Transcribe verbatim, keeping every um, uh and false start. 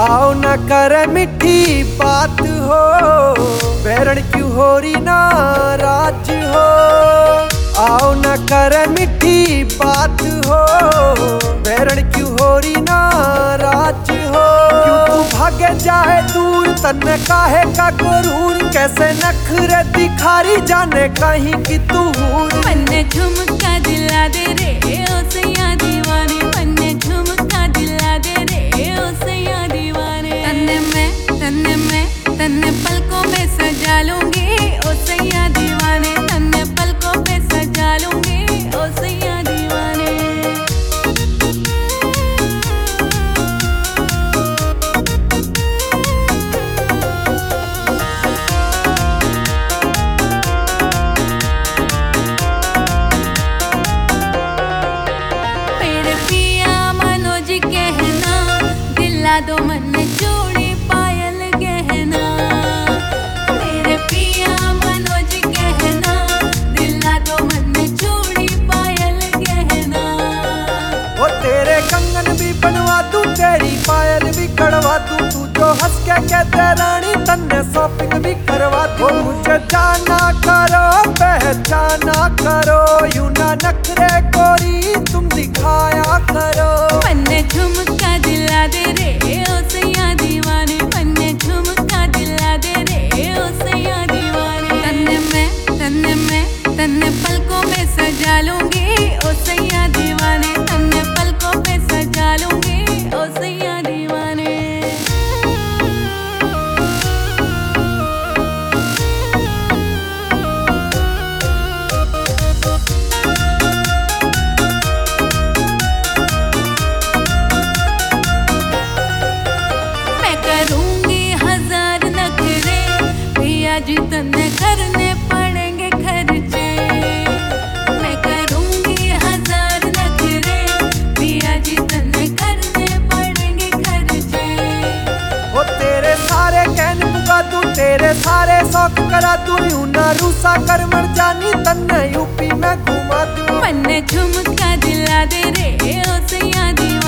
आओ न कर मिठी बात हो, बैरण क्यों हो रही नाराज हो। आओ न कर मिठी बात हो, बैरण क्यों हो रही नाराज हो। क्यों तू भागे जाए दूर, तन्ने काहे का गुरूर। कैसे नखरे दिखारी जाने कहीं की तू हूर। मन्ने झुमका दिला दे रे ओ सैया दीवाने, मन्ने झुमका दिला दे रे ओ सैया दीवाने। तन्ने मैं तन्ने मैं तन्ने पलकों में सजा लूंगी ओ सैया दीवाने, तन्ने पलकों में सजा लूंगी ओ सैया दीवाने। दिला दो मन चूड़ी पायल गहना, मेरे पिया मनोज कहना। दिला दो मन चूड़ी पायल गहना। ओ तेरे कंगन भी बनवा दूं, तेरी पायल भी कड़वा दूं। तू जो हंस के कहते रानी, तन्ने शॉपिंग भी करवा दूं। मुझे जाना करो पहचाना करो, यूं ना नखरे गोरी तुम दिखाया करो। मन्ने झुमका दिला दे रे ओ सैया दीवाने, मन्ने झुमका दिला दे रे ओ सैया दीवाने। तन्ने मैं तन्ने मैं तन्ने पलकों में सजा लूंगी ओ सैया दीवाने, तन्ने पलकों में सजा लूंगी ओ सैया दीवाने। जी तन्ने करने पड़ेंगे खर्चे, मैं करूंगी हजार नखरे। पिया जी तन्ने करने पड़ेंगे खर्चे। वो तेरे सारे कहने पुगा दूं, तेरे सारे शौक करा दूं। यूं ना रूसा कर मर जानी, तन्ने यूपी में घुमा दूं। मन्ने झुमका दिला दे रे ओ सैया दीवाने।